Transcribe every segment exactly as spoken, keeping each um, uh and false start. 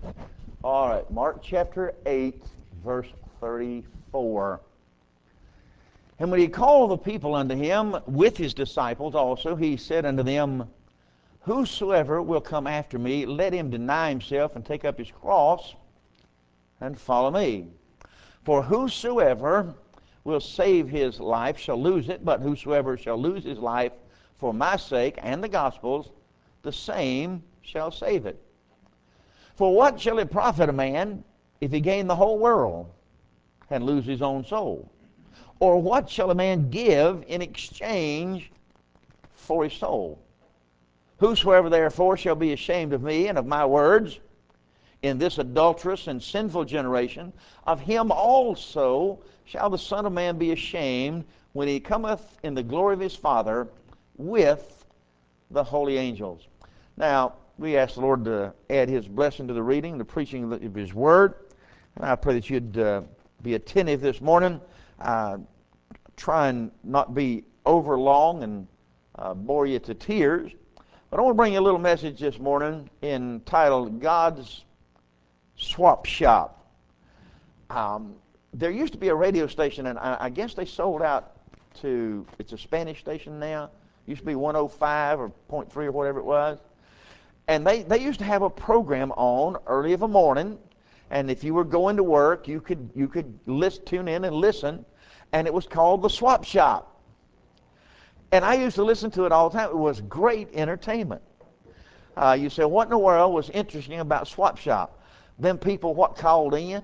All right, Mark chapter eight, verse thirty-four. And when he called the people unto him with his disciples also, he said unto them, Whosoever will come after me, let him deny himself and take up his cross and follow me. For whosoever will save his life shall lose it, but whosoever shall lose his life for my sake and the gospel's, the same shall save it. For what shall it profit a man if he gain the whole world and lose his own soul? Or what shall a man give in exchange for his soul? Whosoever therefore shall be ashamed of me and of my words in this adulterous and sinful generation, of him also shall the Son of Man be ashamed when he cometh in the glory of his Father with the holy angels. Now, we ask the Lord to add his blessing to the reading, the preaching of his word. And I pray that you'd uh, be attentive this morning. Uh, try and not be over long and uh, bore you to tears. But I want to bring you a little message this morning entitled God's Swap Shop. Um, there used to be a radio station, and I, I guess they sold out to, it's a Spanish station now. Used to be one oh five or point three or whatever it was. And they, they used to have a program on early of a morning, and if you were going to work, you could you could list, tune in and listen, and it was called The Swap Shop. And I used to listen to it all the time. It was great entertainment. Uh, you say, what in the world was interesting about Swap Shop? Them people what called in?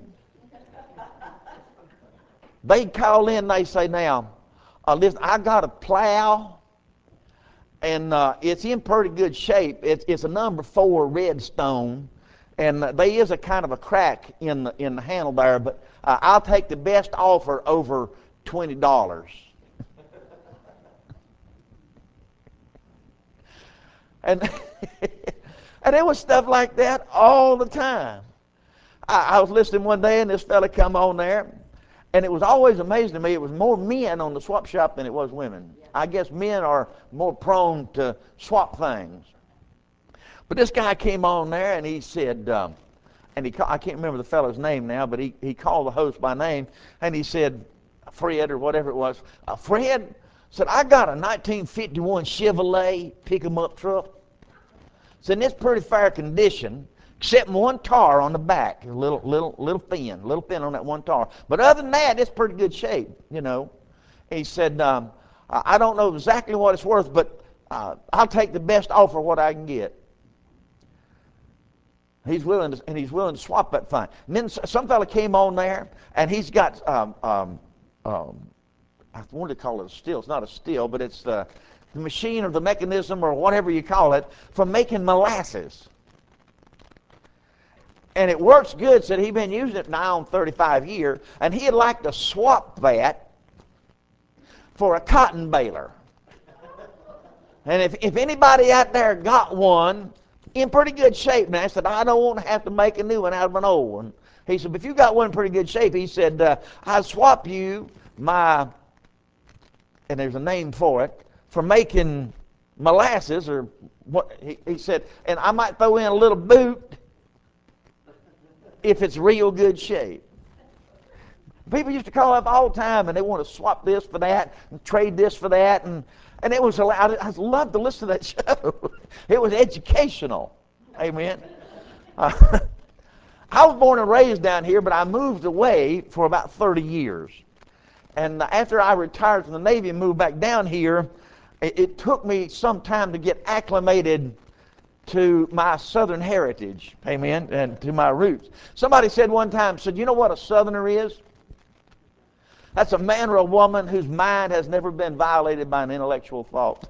They'd call in and they say, now, uh, listen, I got a plow, and uh, it's in pretty good shape. It's, it's a number four Redstone, and uh, there is a kind of a crack in the, in the handle there, but uh, I'll take the best offer over twenty dollars. And and there was stuff like that all the time. I, I was listening one day, and this fella come on there, and it was always amazing to me. It was more men on the swap shop than it was women. I guess men are more prone to swap things. But this guy came on there, and he said, um, and he ca- I can't remember the fellow's name now, but he, he called the host by name, and he said, Fred or whatever it was, uh, Fred said, I got a nineteen fifty-one Chevrolet pick-em-up truck. Said, it's pretty fair condition, except one tar on the back, a little, little, little thin, little thin on that one tar. But other than that, it's pretty good shape, you know. He said, um, I don't know exactly what it's worth, but uh, I'll take the best offer what I can get. He's willing to, and he's willing to swap that thing. And then some fella came on there, and he's got, um, um, um, I wanted to call it a still. It's not a still, but it's the, the machine or the mechanism or whatever you call it for making molasses. And it works good. Said he'd been using it now on thirty-five years, and he'd like to swap that for a cotton baler. And if, if anybody out there got one in pretty good shape now, I said, I don't want to have to make a new one out of an old one. He said, but if you got one in pretty good shape, he said, uh, I'd swap you my, and there's a name for it, for making molasses, or what, he, he said, and I might throw in a little boot if it's real good shape. People used to call up all the time, and they want to swap this for that, and trade this for that, and and it was, I, I loved to listen to that show. It was educational. Amen. Uh, I was born and raised down here, but I moved away for about thirty years. And after I retired from the Navy and moved back down here, it, it took me some time to get acclimated to my Southern heritage, amen, and to my roots. Somebody said one time, said, you know what a Southerner is? That's a man or a woman whose mind has never been violated by an intellectual thought.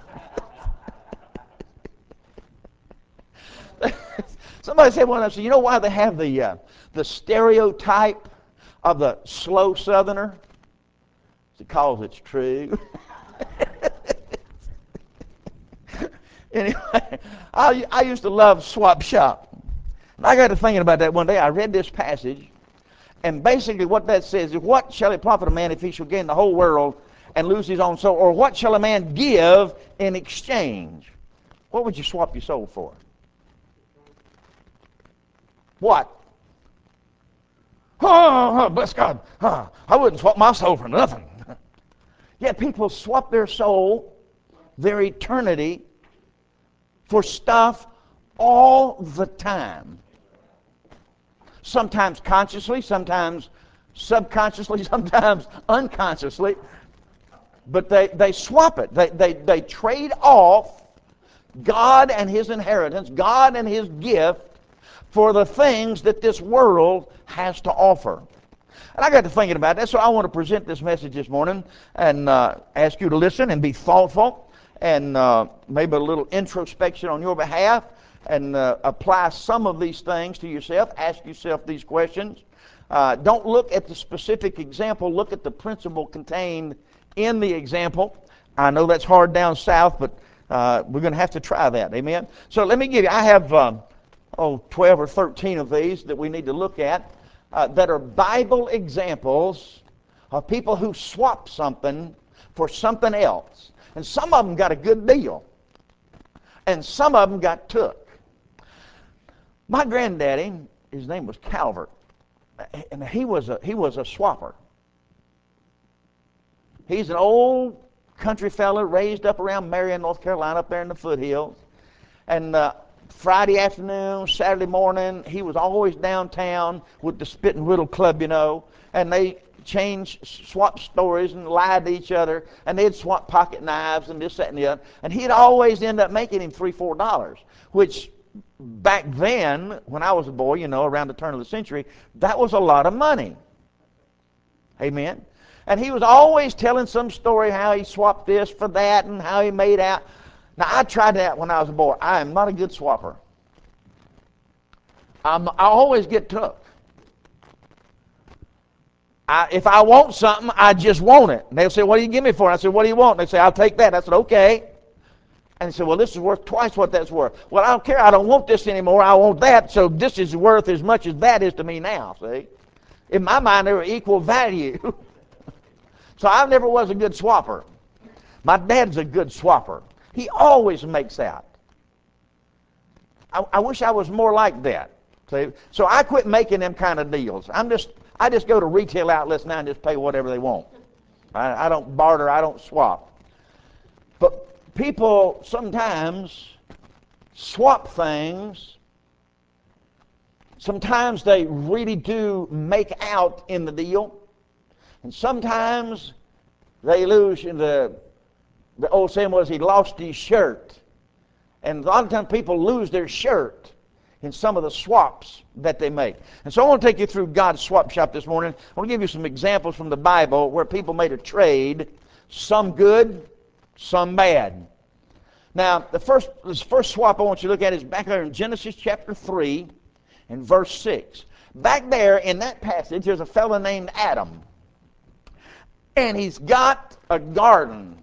Somebody said one time, said, you know why they have the uh, the stereotype of the slow Southerner? It's because it's true. Anyway, I, I used to love Swap Shop. And I got to thinking about that one day. I read this passage, and basically what that says is, what shall it profit a man if he shall gain the whole world and lose his own soul? Or what shall a man give in exchange? What would you swap your soul for? What? Oh, oh, bless God. Oh, I wouldn't swap my soul for nothing. Yet people swap their soul, their eternity, for stuff all the time. Sometimes consciously, sometimes subconsciously, sometimes unconsciously. But they, they swap it. They, they, they trade off God and His inheritance, God and His gift, for the things that this world has to offer. And I got to thinking about that, so I want to present this message this morning and uh, ask you to listen and be thoughtful and uh, maybe a little introspection on your behalf and uh, apply some of these things to yourself. Ask yourself these questions. Uh, don't look at the specific example. Look at the principle contained in the example. I know that's hard down south, but uh, we're going to have to try that. Amen? So let me give you, I have, um, oh, twelve or thirteen of these that we need to look at uh, that are Bible examples of people who swap something for something else. And some of them got a good deal. And some of them got took. My granddaddy, his name was Calvert, and he was a, he was a swapper. He's an old country fella raised up around Marion, North Carolina, up there in the foothills. And uh, Friday afternoon, Saturday morning, he was always downtown with the Spit and Whittle Club, you know, and they changed, swapped stories and lied to each other, and they'd swap pocket knives and this, that, and the other. And he'd always end up making him three, four dollars, which back then, when I was a boy, you know, around the turn of the century, that was a lot of money. Amen. And he was always telling some story how he swapped this for that and how he made out. Now, I tried that when I was a boy. I am not a good swapper. I'm, I always get took. I, if I want something, I just want it. And they'll say, what do you give me for it? I said, what do you want? And they say, I'll take that. I said, okay. And they said, well, this is worth twice what that's worth. Well, I don't care. I don't want this anymore. I want that. So this is worth as much as that is to me now, see? In my mind, they were equal value. So I never was a good swapper. My dad's a good swapper. He always makes out. I, I wish I was more like that. See? So I quit making them kind of deals. I'm just, I just go to retail outlets now and just pay whatever they want. I, I don't barter. I don't swap. But people sometimes swap things. Sometimes they really do make out in the deal. And sometimes they lose. In the, the old saying was he lost his shirt. And a lot of times people lose their shirt in some of the swaps that they make. And so I want to take you through God's swap shop this morning. I want to give you some examples from the Bible where people made a trade, some good, some bad. Now, the first, this first swap I want you to look at is back there in Genesis chapter three and verse six. Back there in that passage, there's a fellow named Adam. And he's got a garden.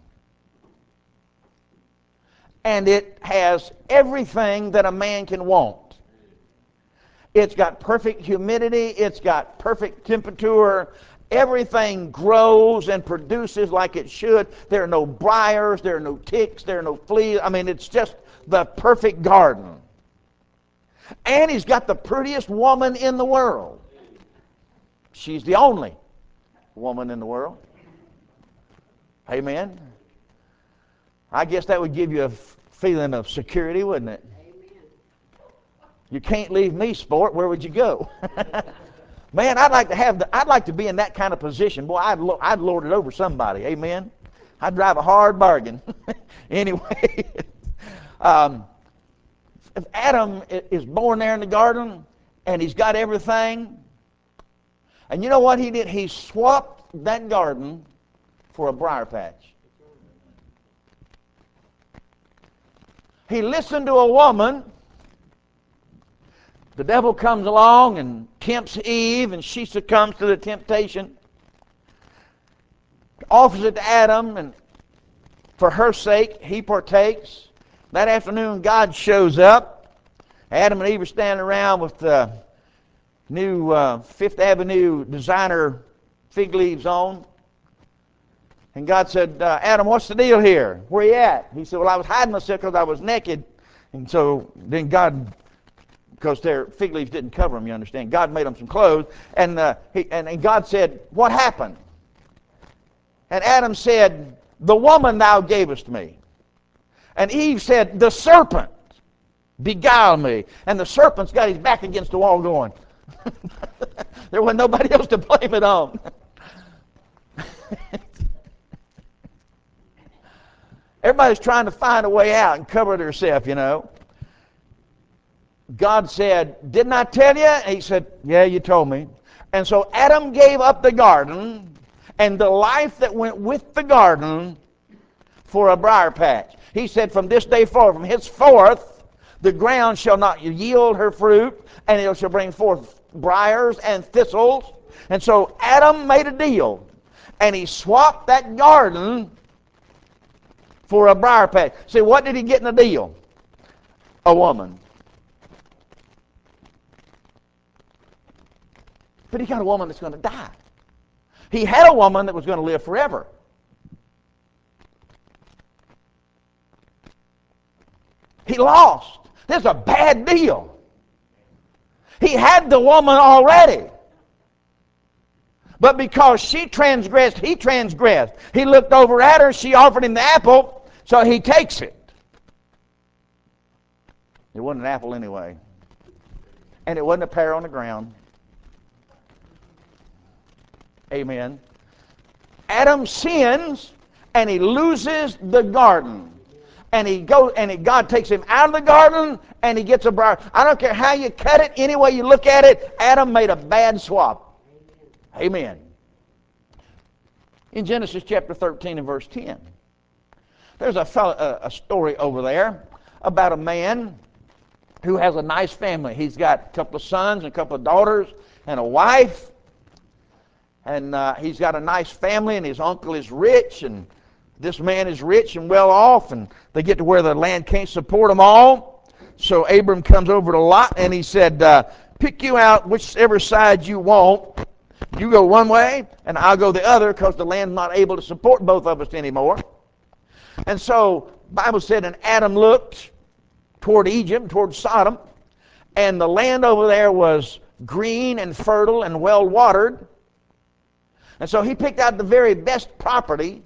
And it has everything that a man can want. It's got perfect humidity. It's got perfect temperature. Everything grows and produces like it should. There are no briars. There are no ticks. There are no fleas. I mean, it's just the perfect garden. And he's got the prettiest woman in the world. She's the only woman in the world. Amen. I guess that would give you a f- feeling of security, wouldn't it? Amen. You can't leave me, sport. Where would you go? Man, I'd like to have the, I'd like to be in that kind of position. Boy, I'd lo- I'd lord it over somebody. Amen. I'd drive a hard bargain. Anyway, um, if Adam is born there in the garden and he's got everything, and you know what he did? He swapped that garden for a briar patch. He listened to a woman. The devil comes along and tempts Eve, and she succumbs to the temptation. Offers it to Adam, and for her sake, he partakes. That afternoon, God shows up. Adam and Eve are standing around with the new uh, Fifth Avenue designer fig leaves on. And God said, uh, Adam, what's the deal here? Where you at? He said, well, I was hiding myself because I was naked. And so then God because their fig leaves didn't cover them, you understand. God made them some clothes, and, uh, he, and, and God said, what happened? And Adam said, the woman thou gavest me. And Eve said, the serpent beguiled me. And the serpent's got his back against the wall going. There wasn't nobody else to blame it on. Everybody's trying to find a way out and cover themselves, you know. God said, didn't I tell you? And he said, yeah, you told me. And so Adam gave up the garden and the life that went with the garden for a briar patch. He said, from this day forward, from henceforth, the ground shall not yield her fruit, and it shall bring forth briars and thistles. And so Adam made a deal, and he swapped that garden for a briar patch. See, what did he get in the deal? A woman. But he got a woman that's going to die. He had a woman that was going to live forever. He lost. This is a bad deal. He had the woman already. But because she transgressed, he transgressed. He looked over at her, she offered him the apple, so he takes it. It wasn't an apple anyway. And it wasn't a pear on the ground. Amen. Adam sins and he loses the garden. And he goes and he, God takes him out of the garden and he gets a briar. I don't care how you cut it, any way you look at it, Adam made a bad swap. Amen. In Genesis chapter thirteen and verse ten, there's a, fellow, a, a story over there about a man who has a nice family. He's got a couple of sons and a couple of daughters and a wife. And uh, he's got a nice family, and his uncle is rich, and this man is rich and well off, and they get to where the land can't support them all. So Abram comes over to Lot, and he said, uh, pick you out whichever side you want. You go one way, and I'll go the other, because the land's not able to support both of us anymore. And so the Bible said, and Adam looked toward Egypt, toward Sodom, and the land over there was green and fertile and well watered. And so he picked out the very best property.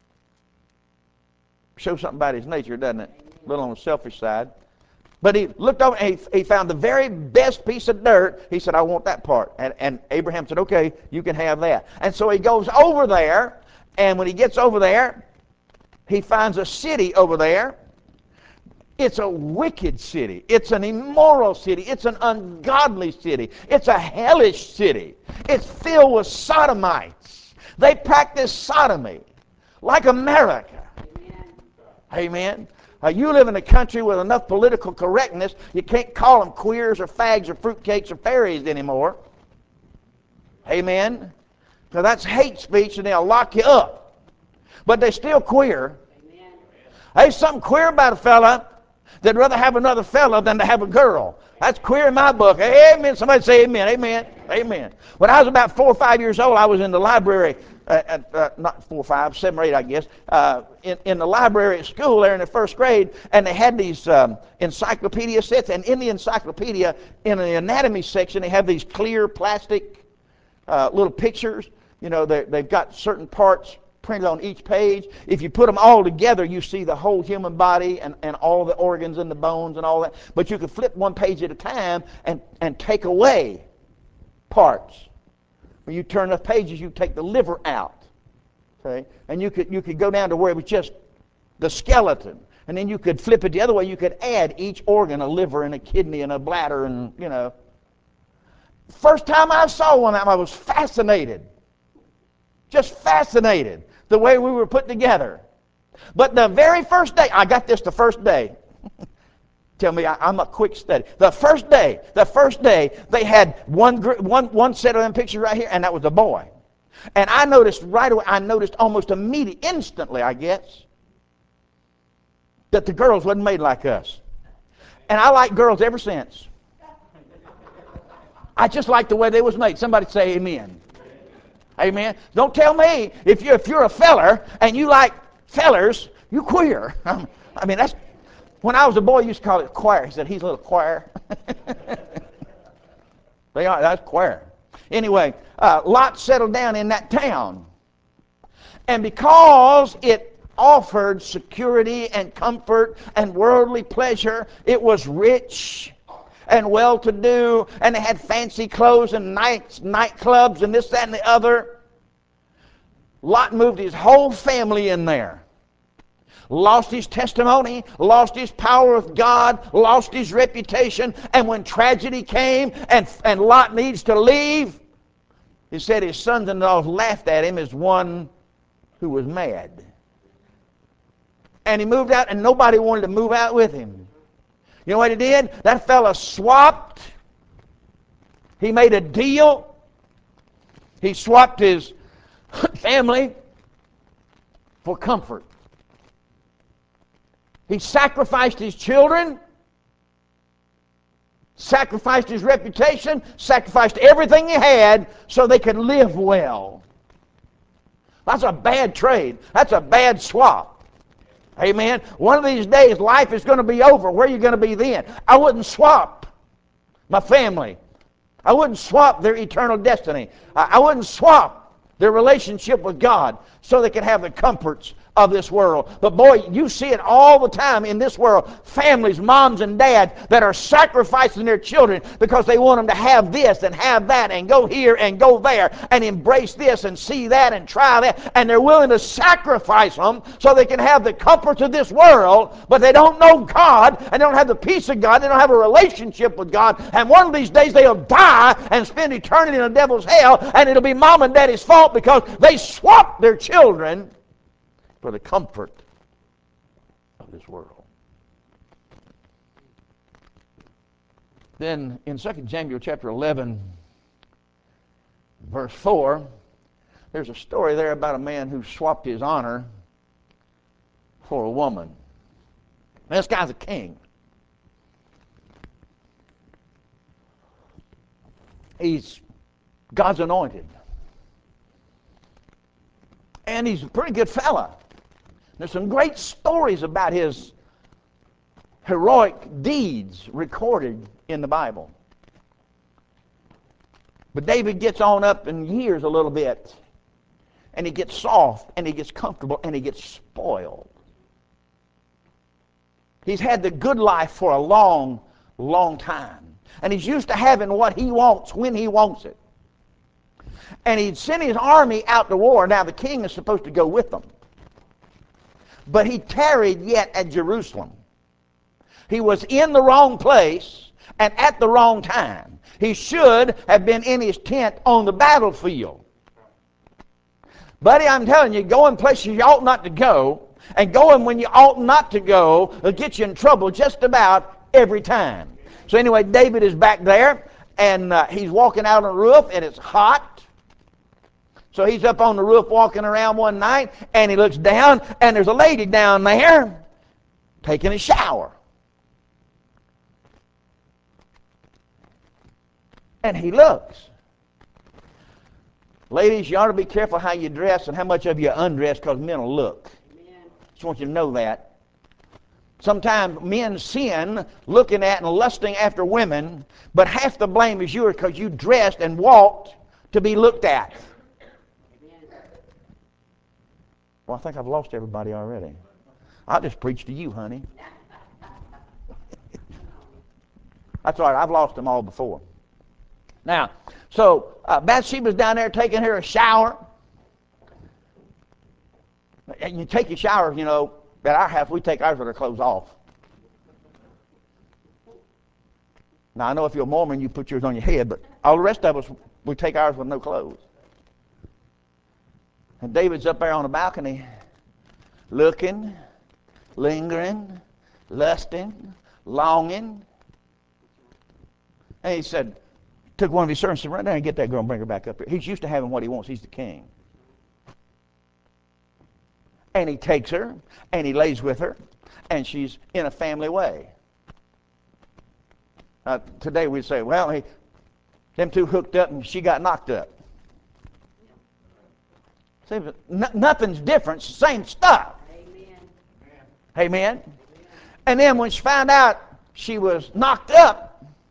Shows something about his nature, doesn't it? A little on the selfish side. But he looked over and he, he found the very best piece of dirt. He said, I want that part. And, and Abraham said, okay, you can have that. And so he goes over there, and when he gets over there, he finds a city over there. It's a wicked city. It's an immoral city. It's an ungodly city. It's a hellish city. It's filled with sodomites. They practice sodomy like America. Amen. Amen. Uh, you live in a country with enough political correctness, you can't call them queers or fags or fruitcakes or fairies anymore. Amen. So that's hate speech, and they'll lock you up. But they're still queer. Amen. There's something queer about a fella that'd rather have another fella than to have a girl. That's queer in my book. Amen. Somebody say amen. Amen. Amen. When I was about four or five years old, I was in the library, uh, at, uh, not four or five, seven or eight, I guess, uh, in, in the library at school there in the first grade, and they had these um, encyclopedia sets, and in the encyclopedia, in the anatomy section, they have these clear plastic uh, little pictures. You know, they've got certain parts printed on each page. If you put them all together, you see the whole human body and, and all the organs and the bones and all that. But you can flip one page at a time and, and take away parts. When you turn enough pages, you take the liver out. Okay? And you could you could go down to where it was just the skeleton. And then you could flip it the other way. You could add each organ, a liver and a kidney and a bladder, and, you know. First time I saw one of them, I was fascinated. Just fascinated the way we were put together. But the very first day, I got this the first day. Tell me, I, I'm a quick study. The first day, the first day, they had one, gr- one, one set of them pictures right here, and that was a boy. And I noticed right away, I noticed almost immediately, instantly, I guess, that the girls wasn't made like us. And I like girls ever since. I just like the way they was made. Somebody say amen. Amen. Don't tell me if you if you're a feller and you like fellers, you queer. I mean, that's when I was a boy, I used to call it choir. He said he's a little choir. They are, that's square. Anyway, uh, Lot settled down in that town. And because it offered security and comfort and worldly pleasure, it was rich and well-to-do, and they had fancy clothes and nights, nightclubs and this, that, and the other. Lot moved his whole family in there. Lost his testimony, lost his power with God, lost his reputation, and when tragedy came and, and Lot needs to leave, he said his sons-in-law laughed at him as one who was mad. And he moved out, and nobody wanted to move out with him. You know what he did? That fella swapped. He made a deal. He swapped his family for comfort. He sacrificed his children, sacrificed his reputation, sacrificed everything he had so they could live well. That's a bad trade. That's a bad swap. Amen. One of these days, life is going to be over. Where are you going to be then? I wouldn't swap my family. I wouldn't swap their eternal destiny. I, I wouldn't swap their relationship with God so they could have the comforts of this world. But boy, you see it all the time in this world. Families, moms and dads that are sacrificing their children because they want them to have this and have that and go here and go there and embrace this and see that and try that. And they're willing to sacrifice them so they can have the comforts of this world, but they don't know God and they don't have the peace of God. They don't have a relationship with God. And one of these days they'll die and spend eternity in the devil's hell, and it'll be mom and daddy's fault because they swapped their children for the comfort of this world. Then in Second Samuel chapter eleven, verse four, there's a story there about a man who swapped his honor for a woman. Now, this guy's a king. He's God's anointed. And he's a pretty good fella. There's some great stories about his heroic deeds recorded in the Bible. But David gets on up in years a little bit, and he gets soft, and he gets comfortable, and he gets spoiled. He's had the good life for a long, long time. And he's used to having what he wants when he wants it. And he'd sent his army out to war. Now the king is supposed to go with them. But he tarried yet at Jerusalem. He was in the wrong place and at the wrong time. He should have been in his tent on the battlefield. Buddy, I'm telling you, going places you ought not to go and going when you ought not to go will get you in trouble just about every time. So anyway, David is back there, and uh, he's walking out on the roof, and it's hot. So he's up on the roof walking around one night, and he looks down, and there's a lady down there taking a shower. And he looks. Ladies, you ought to be careful how you dress and how much of you undress, because men will look. Amen. Just want you to know that. Sometimes men sin looking at and lusting after women, but half the blame is yours because you dressed and walked to be looked at. Well, I think I've lost everybody already. I'll just preach to you, honey. That's all right. I've lost them all before. Now, so uh, Bathsheba's down there taking her a shower. And you take your shower, you know, at our house, we take ours with our clothes off. Now, I know if you're a Mormon, you put yours on your head, but all the rest of us, we take ours with no clothes. And David's up there on the balcony looking, lingering, lusting, longing. And he said, took one of his servants and said, run down and get that girl and bring her back up here. He's used to having what he wants. He's the king. And he takes her, and he lays with her, and she's in a family way. Uh, today we'd say, well, he, them two hooked up, and she got knocked up. See, n- nothing's different, it's the same stuff. Amen. Amen. And then when she found out she was knocked up,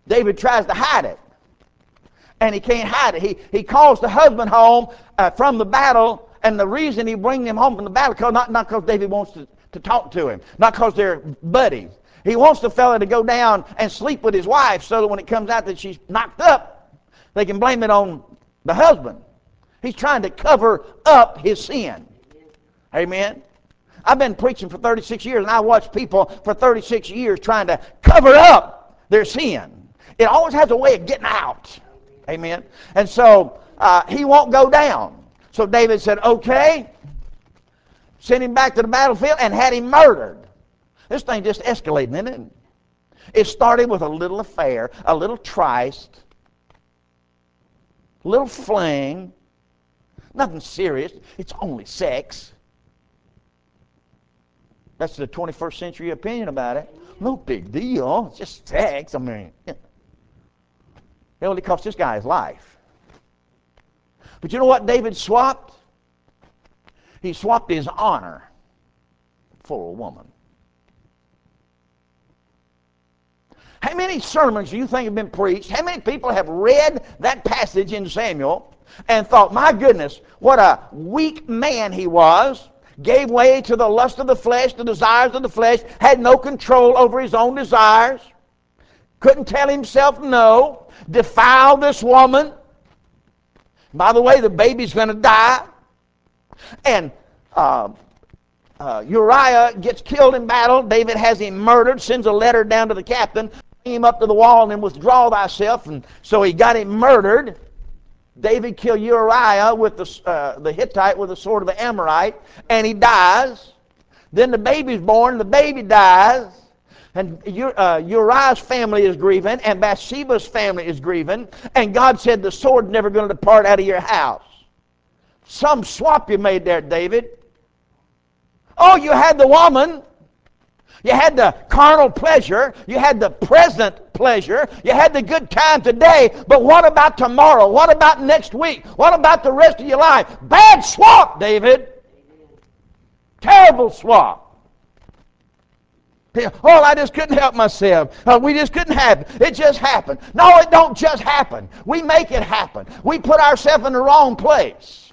David tries to hide it, and he can't hide it. He, he calls the husband home uh, from the battle, and the reason he brings him home from the battle, cause not not because David wants to, to talk to him, not because they're buddies. He wants the fella to go down and sleep with his wife so that when it comes out that she's knocked up, they can blame it on the husband. He's trying to cover up his sin. Amen. I've been preaching for thirty-six years, and I watched people for thirty-six years trying to cover up their sin. It always has a way of getting out. Amen. And so uh, he won't go down. So David said, okay, sent him back to the battlefield and had him murdered. This thing just escalating, isn't it? It started with a little affair, a little tryst, a little fling, nothing serious. It's only sex. That's the twenty-first century opinion about it. No big deal. It's just sex. I mean, it only cost this guy his life. But you know what David swapped? He swapped his honor for a woman. How many sermons do you think have been preached? How many people have read that passage in Samuel and thought, my goodness, what a weak man he was, gave way to the lust of the flesh, the desires of the flesh, had no control over his own desires, couldn't tell himself no, defiled this woman. By the way, the baby's going to die. And uh, uh, Uriah gets killed in battle. David has him murdered, sends a letter down to the captain, bring him up to the wall and then withdraw thyself. And so he got him murdered. David killed Uriah with the, uh, the Hittite with the sword of the Amorite, and he dies. Then the baby's born, the baby dies, and uh, Uriah's family is grieving, and Bathsheba's family is grieving, and God said the sword's never going to depart out of your house. Some swap you made there, David. Oh, you had the woman. You had the carnal pleasure. You had the present pleasure. You had the good time today. But what about tomorrow? What about next week? What about the rest of your life? Bad swap, David. Terrible swap. Oh, I just couldn't help myself. Uh, we just couldn't happen. It just happened. No, it don't just happen. We make it happen. We put ourselves in the wrong place.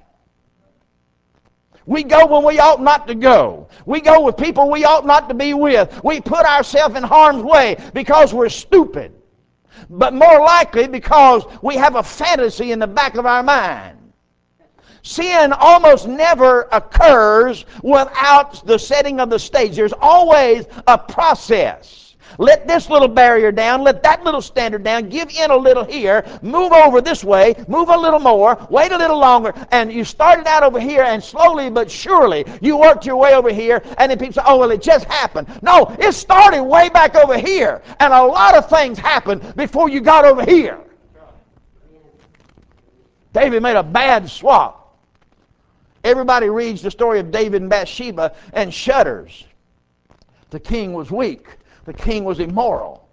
We go when we ought not to go. We go with people we ought not to be with. We put ourselves in harm's way because we're stupid. But more likely because we have a fantasy in the back of our mind. Sin almost never occurs without the setting of the stage. There's always a process. Let this little barrier down, let that little standard down, give in a little here, move over this way, move a little more, wait a little longer, and you started out over here, and slowly but surely you worked your way over here, and then people say, oh, well, it just happened. No, it started way back over here, and a lot of things happened before you got over here. David made a bad swap. Everybody reads the story of David and Bathsheba and shudders. The king was weak. The king was immoral.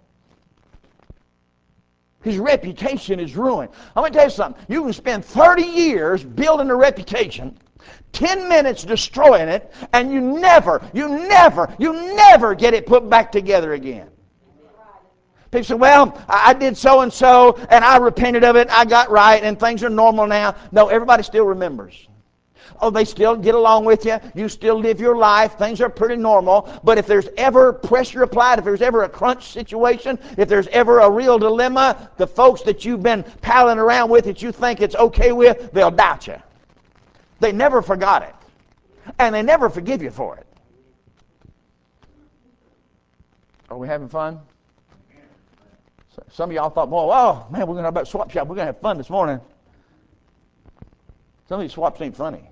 His reputation is ruined. I'm going to tell you something. You can spend thirty years building a reputation, ten minutes destroying it, and you never, you never, you never get it put back together again. People say, well, I did so-and-so, and I repented of it, I got right, and things are normal now. No, everybody still remembers. Oh, they still get along with you. You still live your life. Things are pretty normal. But if there's ever pressure applied, if there's ever a crunch situation, if there's ever a real dilemma, the folks that you've been palling around with that you think it's okay with, they'll doubt you. They never forgot it. And they never forgive you for it. Are we having fun? Some of y'all thought, well, oh, man, we're going to have about swap shop. We're going to have fun this morning. Some of these swaps ain't funny.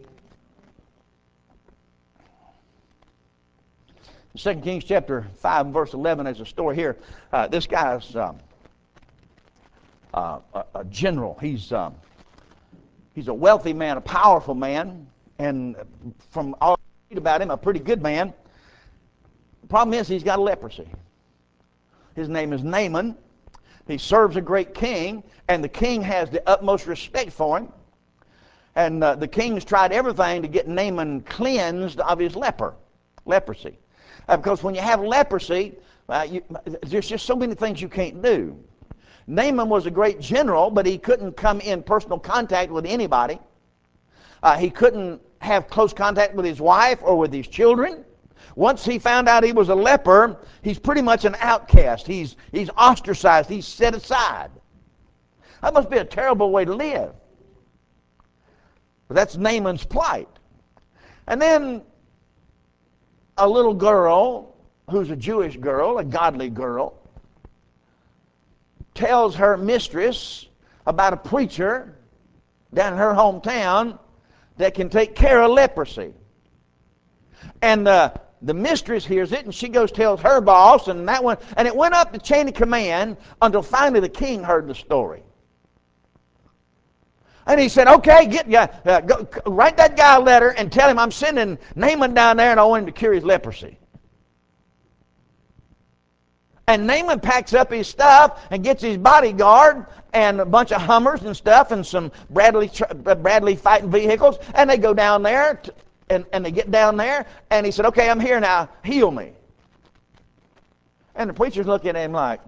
Second Kings chapter five and verse eleven, there's a story here. Uh, this guy's um, uh, a, a general. He's um, he's a wealthy man, a powerful man, and from all I read about him, a pretty good man. The problem is he's got leprosy. His name is Naaman. He serves a great king, and the king has the utmost respect for him. And uh, the king's tried everything to get Naaman cleansed of his leper, leprosy. Uh, because when you have leprosy, uh, you, there's just so many things you can't do. Naaman was a great general, but he couldn't come in personal contact with anybody. Uh, he couldn't have close contact with his wife or with his children. Once he found out he was a leper, he's pretty much an outcast. He's, he's ostracized. He's set aside. That must be a terrible way to live. But that's Naaman's plight. And then a little girl, who's a Jewish girl, a godly girl, tells her mistress about a preacher down in her hometown that can take care of leprosy. And the, the mistress hears it, and she goes tells her boss, and that one, and it went up the chain of command until finally the king heard the story. And he said, okay, get uh, uh, go, write that guy a letter and tell him I'm sending Naaman down there and I want him to cure his leprosy. And Naaman packs up his stuff and gets his bodyguard and a bunch of Hummers and stuff and some Bradley Bradley fighting vehicles, and they go down there to, and, and they get down there, and he said, okay, I'm here now, heal me. And the preacher's looking at him like,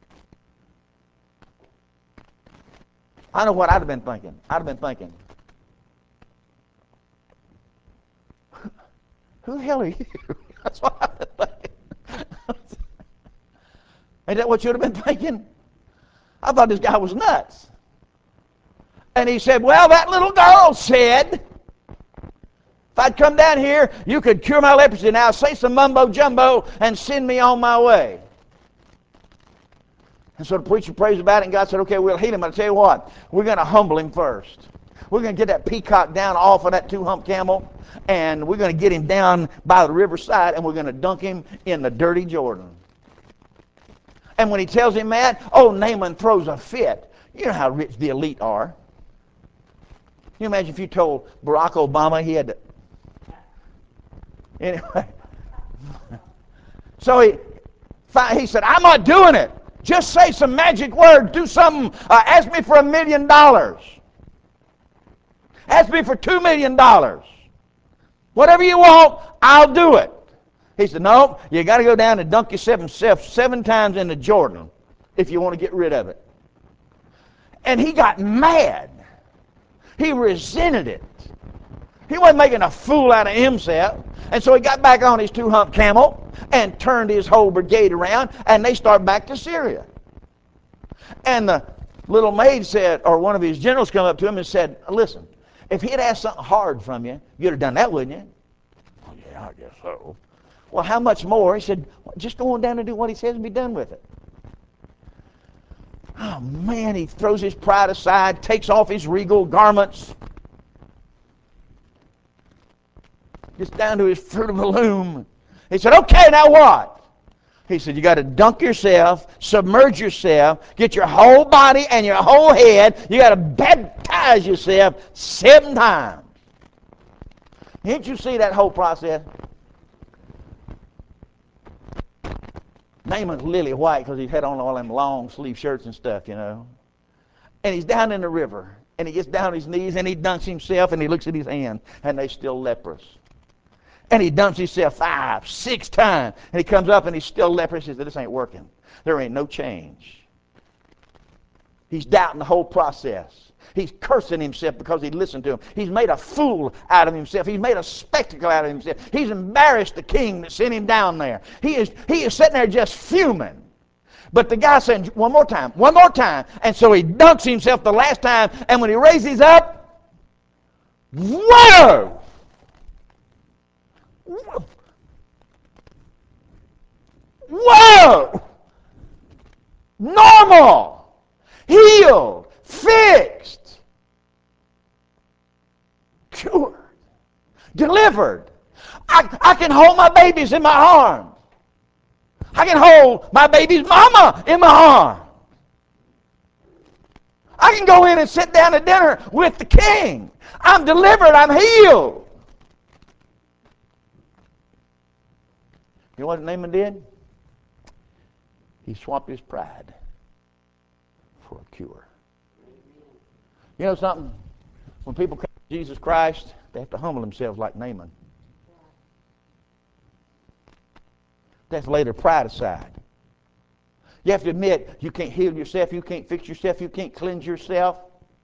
I know what I'd have been thinking. I'd have been thinking, who the hell are you? That's what I'd have been thinking. Ain't that what you'd have been thinking? I thought this guy was nuts. And he said, well, that little girl said, if I'd come down here, you could cure my leprosy. Now say some mumbo jumbo and send me on my way. And so the preacher prays about it, and God said, okay, we'll heal him. But I tell you what, we're going to humble him first. We're going to get that peacock down off of that two-hump camel, and we're going to get him down by the riverside, and we're going to dunk him in the dirty Jordan. And when he tells him that, oh, Naaman throws a fit. You know how rich the elite are. Can you imagine if you told Barack Obama he had to... Anyway. So he, he said, I'm not doing it. Just say some magic word. Do something. Uh, ask me for a million dollars. Ask me for two million dollars. Whatever you want, I'll do it. He said, no, you got to go down and dunk yourself seven times in the Jordan if you want to get rid of it. And he got mad. He resented it. He wasn't making a fool out of himself. And so he got back on his two-hump camel and turned his whole brigade around, and they start back to Syria. And the little maid said, or one of his generals come up to him and said, listen, if he'd asked something hard from you, you'd have done that, wouldn't you? Oh, yeah, I guess so. Well, how much more? He said, just go on down and do what he says and be done with it. Oh, man, he throws his pride aside, takes off his regal garments, gets down to his fruit of the loom. He said, okay, now what? He said, you got to dunk yourself, submerge yourself, get your whole body and your whole head. You got to baptize yourself seven times. Didn't you see that whole process? Naaman's lily white because he's had on all them long sleeve shirts and stuff, you know. And he's down in the river, and he gets down on his knees, and he dunks himself, and he looks at his hands, and they're still leprous. And he dumps himself five, six times, and he comes up, and he's still leprous. He says, this ain't working. There ain't no change. He's doubting the whole process. He's cursing himself because he listened to him. He's made a fool out of himself. He's made a spectacle out of himself. He's embarrassed the king that sent him down there. He is, he is sitting there just fuming. But the guy said, one more time, one more time. And so he dunks himself the last time, and when he raises up, whoa! Whoa! Normal! Healed! Fixed! Cured, delivered. I, I can hold my babies in my arms. I can hold my baby's mama in my arms. I can go in and sit down at dinner with the king. I'm delivered. I'm healed. You know what Naaman did? He swapped his pride for a cure. You know something? When people come to Jesus Christ, they have to humble themselves like Naaman. They have to lay their pride aside. You have to admit you can't heal yourself, you can't fix yourself, you can't cleanse yourself.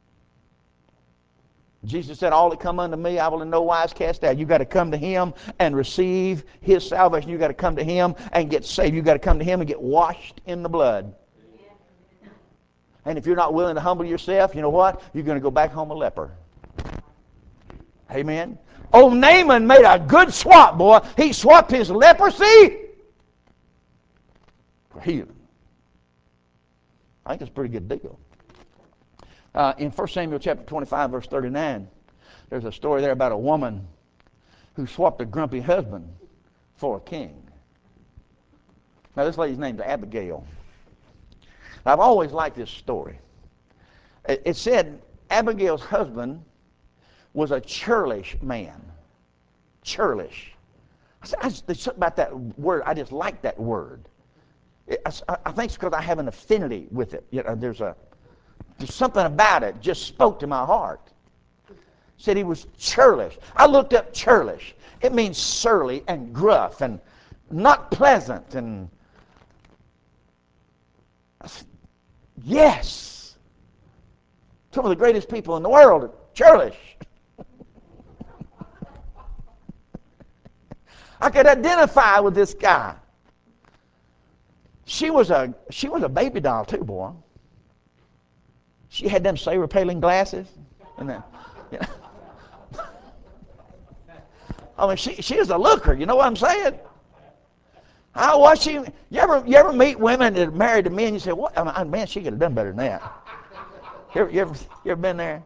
Jesus said, all that come unto me, I will in no wise cast out. You've got to come to Him and receive His salvation. You've got to come to Him and get saved. You've got to come to Him and get washed in the blood. And if you're not willing to humble yourself, you know what? You're going to go back home a leper. Amen. Old Naaman made a good swap, boy. He swapped his leprosy for healing. I think it's a pretty good deal. Uh, in First Samuel chapter twenty-five, verse thirty-nine, there's a story there about a woman who swapped a grumpy husband for a king. Now, this lady's name's Abigail. I've always liked this story. It, it said Abigail's husband was a churlish man. Churlish. I, said, I just, there's something about that word. I just like that word. It, I, I think it's because I have an affinity with it. You know, there's a there's something about it just spoke to my heart. Said he was churlish. I looked up churlish. It means surly and gruff and not pleasant. And I said, yes. Some of the greatest people in the world are churlish. I could identify with this guy. She was a she was a baby doll too, boy. She had them saber-paling glasses, and then, you know. I mean, she she was a looker. You know what I'm saying? How was she? You ever you ever meet women that are married to men? You say, "What? I mean, man, she could have done better than that." You ever you ever, you ever been there?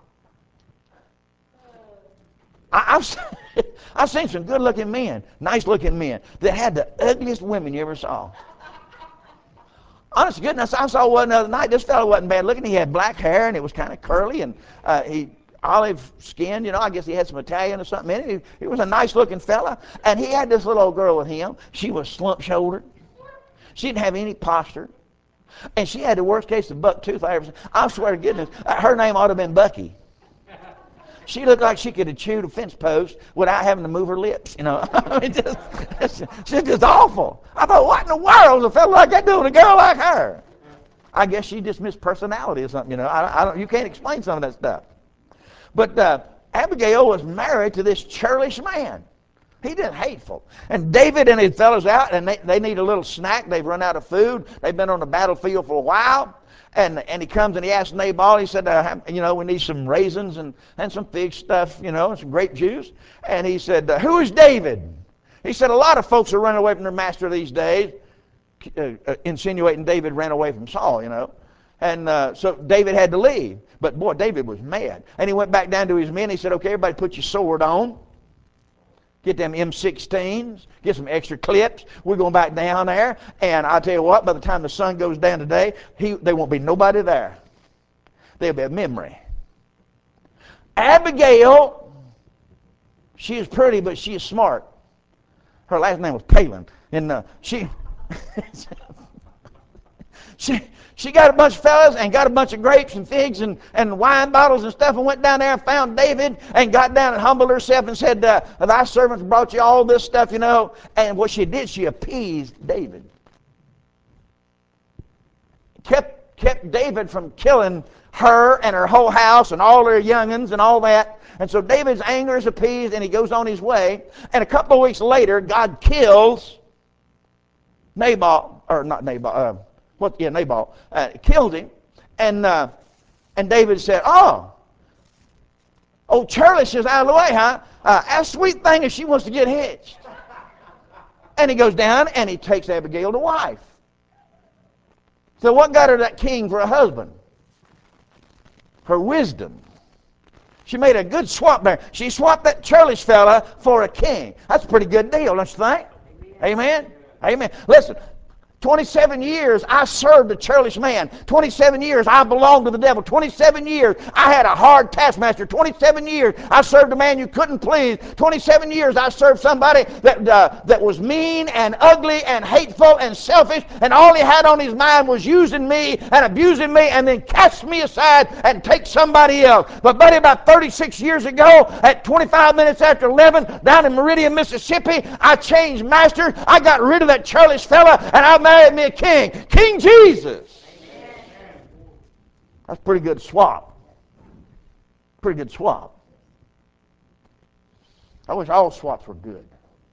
I, I've I've seen some good-looking men, nice-looking men that had the ugliest women you ever saw. Honest to goodness, I saw one the other night. This fellow wasn't bad looking. He had black hair and it was kind of curly and uh, he olive skinned. You know, I guess he had some Italian or something in it. He, he was a nice looking fella, and he had this little old girl with him. She was slump shouldered. She didn't have any posture, and she had the worst case of buck tooth I ever seen. I swear to goodness, uh, her name ought to have been Bucky. She looked like she could have chewed a fence post without having to move her lips, you know. I mean, just, she's just awful. I thought, what in the world is a fellow like that doing with a girl like her? I guess she just missed personality or something, you know. I, I don't. You can't explain some of that stuff. But uh, Abigail was married to this churlish man. He did hateful. And David and his fellows out, and they, they need a little snack. They've run out of food. They've been on the battlefield for a while. And and he comes and he asks Nabal, he said, uh, you know, we need some raisins and, and some fig stuff, you know, and some grape juice. And he said, uh, who is David? He said, a lot of folks are running away from their master these days, uh, uh, insinuating David ran away from Saul, you know. And uh, so David had to leave. But boy, David was mad. And he went back down to his men. He said, okay, everybody put your sword on. Get them M sixteens, get some extra clips. We're going back down there. And I'll tell you what, by the time the sun goes down today, he, there won't be nobody there. There'll be a memory. Abigail, she is pretty, but she is smart. Her last name was Palin. And uh, she... She she got a bunch of fellas and got a bunch of grapes and figs and, and wine bottles and stuff and went down there and found David and got down and humbled herself and said, uh, thy servants brought you all this stuff, you know. And what she did, she appeased David. Kept, kept David from killing her and her whole house and all her young'uns and all that. And so David's anger is appeased and he goes on his way. And a couple of weeks later, God kills Nabal, or not Nabal, uh, What, yeah, Nabal, uh, killed him, and uh, and David said, oh, old churlish is out of the way, huh? Uh, that sweet thing is she wants to get hitched. And he goes down and he takes Abigail to wife. So what got her that king for a husband? Her wisdom. She made a good swap there. She swapped that churlish fella for a king. That's a pretty good deal, don't you think? Amen? Amen. Amen. Listen. twenty-seven years I served a churlish man. twenty-seven years I belonged to the devil. twenty-seven years I had a hard taskmaster. twenty-seven years I served a man you couldn't please. twenty-seven years I served somebody that uh, that was mean and ugly and hateful and selfish, and all he had on his mind was using me and abusing me and then cast me aside and take somebody else. But buddy, about thirty-six years ago at twenty-five minutes after eleven down in Meridian, Mississippi, I changed master. I got rid of that churlish fella, and I made me a king. King Jesus. That's a pretty good swap. Pretty good swap. I wish all swaps were good.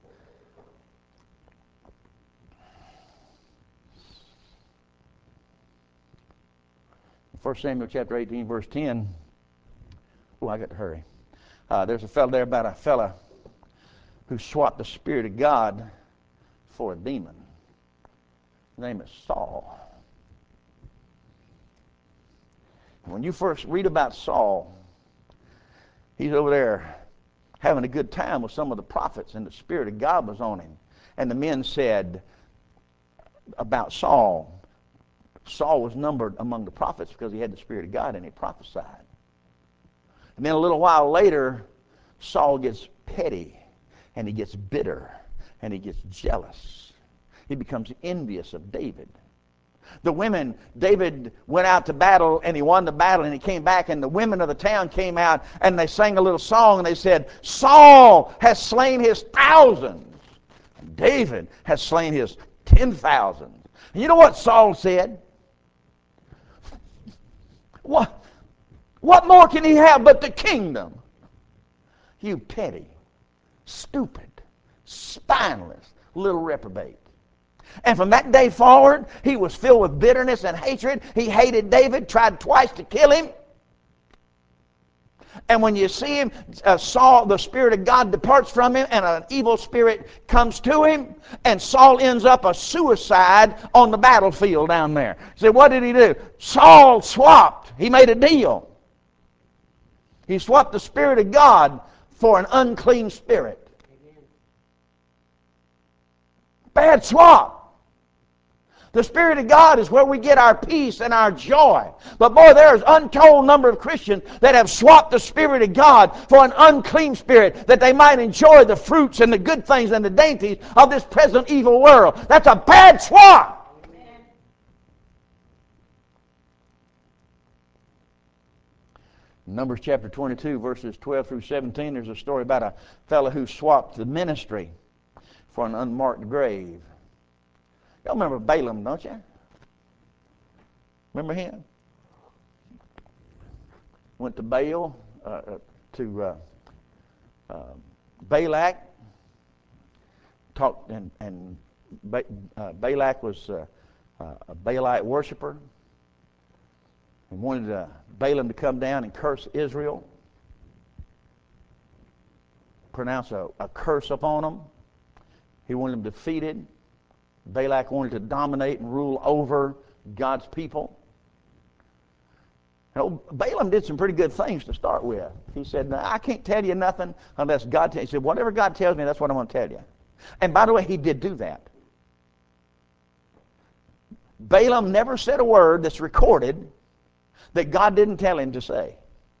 First Samuel chapter eighteen, verse ten. Oh, I got to hurry. Uh, there's a fellow there about a fellow who swapped the Spirit of God for a demon. His name is Saul. When you first read about Saul, he's over there having a good time with some of the prophets, and the Spirit of God was on him. And the men said about Saul, Saul was numbered among the prophets because he had the Spirit of God and he prophesied. And then a little while later, Saul gets petty and he gets bitter and he gets jealous. He becomes envious of David. The women, David went out to battle and he won the battle and he came back, and the women of the town came out and they sang a little song and they said, Saul has slain his thousands and David has slain his ten thousands. And you know what Saul said? What, what more can he have but the kingdom? You petty, stupid, spineless little reprobate. And from that day forward, he was filled with bitterness and hatred. He hated David, tried twice to kill him. And when you see him, uh, Saul, the Spirit of God departs from him, and an evil spirit comes to him, and Saul ends up a suicide on the battlefield down there. So what did he do? Saul swapped. He made a deal. He swapped the Spirit of God for an unclean spirit. Bad swap. The Spirit of God is where we get our peace and our joy. But boy, there's untold number of Christians that have swapped the Spirit of God for an unclean spirit, that they might enjoy the fruits and the good things and the dainties of this present evil world. That's a bad swap. Amen. Numbers chapter twenty-two, verses twelve through seventeen, there's a story about a fellow who swapped the ministry for an unmarked grave. Y'all remember Balaam, don't you? Remember him? Went to Baal, uh, to uh, uh, Balak, talked, and, and ba- uh, Balak was uh, uh, a Baalite worshiper, and wanted uh, Balaam to come down and curse Israel, pronounce a, a curse upon them. He wanted them defeated. Balak wanted to dominate and rule over God's people. You know, Balaam did some pretty good things to start with. He said, no, I can't tell you nothing unless God tells you. He said, whatever God tells me, that's what I'm going to tell you. And by the way, he did do that. Balaam never said a word that's recorded that God didn't tell him to say.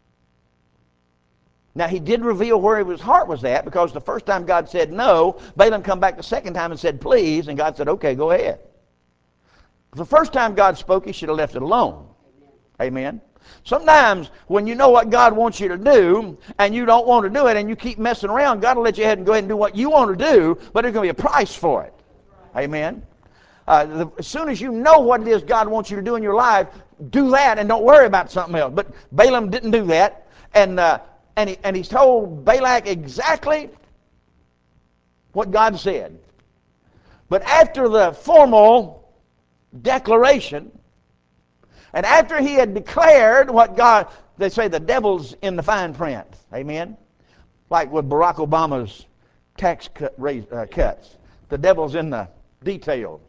Now, he did reveal where his heart was at, because the first time God said no, Balaam come back the second time and said please, and God said, okay, go ahead. The first time God spoke, he should have left it alone. Amen. Sometimes when you know what God wants you to do and you don't want to do it and you keep messing around, God will let you ahead and go ahead and do what you want to do, but there's going to be a price for it. Amen. Uh, the, as soon as you know what it is God wants you to do in your life, do that and don't worry about something else. But Balaam didn't do that, and uh, And, he, and he's told Balak exactly what God said. But after the formal declaration, and after he had declared what God, they say the devil's in the fine print. Amen? Like with Barack Obama's tax cut, raise, uh, cuts. The devil's in the details.